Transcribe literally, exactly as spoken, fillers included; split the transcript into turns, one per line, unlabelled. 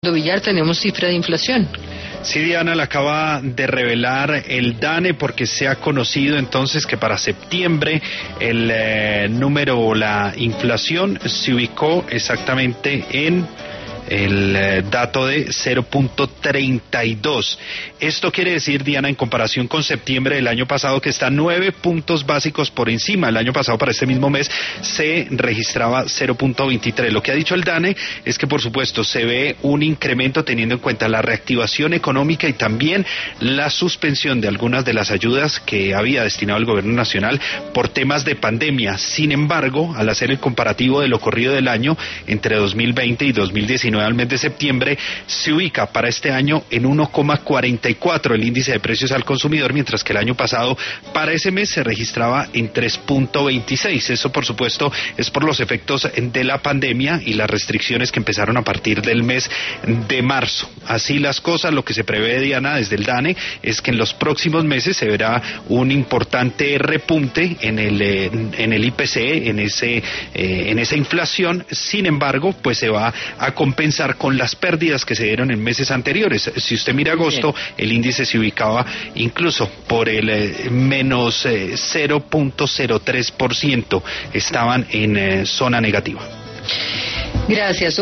Villar, tenemos cifra de inflación.
Sí, Diana, la acaba de revelar el DANE, porque se ha conocido entonces que para septiembre el eh, número o la inflación se ubicó exactamente en el eh, dato de cero punto treinta y dos. Esto quiere decir, Diana, en comparación con septiembre del año pasado, que está nueve puntos básicos por encima. El año pasado, para este mismo mes, se registraba cero punto veintitrés. Lo que ha dicho el DANE es que, por supuesto, se ve un incremento teniendo en cuenta la reactivación económica y también la suspensión de algunas de las ayudas que había destinado el gobierno nacional por temas de pandemia. Sin embargo, al hacer el comparativo de lo corrido del año entre dos mil veinte y dos mil diecinueve, al mes de septiembre, se ubica para este año en uno coma cuarenta y cuatro el índice de precios al consumidor, mientras que el año pasado para ese mes se registraba en tres punto veintiséis. Eso, por supuesto, es por los efectos de la pandemia y las restricciones que empezaron a partir del mes de marzo. Así las cosas, lo que se prevé, Diana, desde el DANE, es que en los próximos meses se verá un importante repunte en el eh, en el I P C, en ese eh, en esa inflación. Sin embargo, pues se va a compensar con las pérdidas que se dieron en meses anteriores. Si usted mira agosto, el índice se ubicaba incluso por el eh, menos eh, cero punto cero tres por ciento, estaban en eh, zona negativa.
Gracias.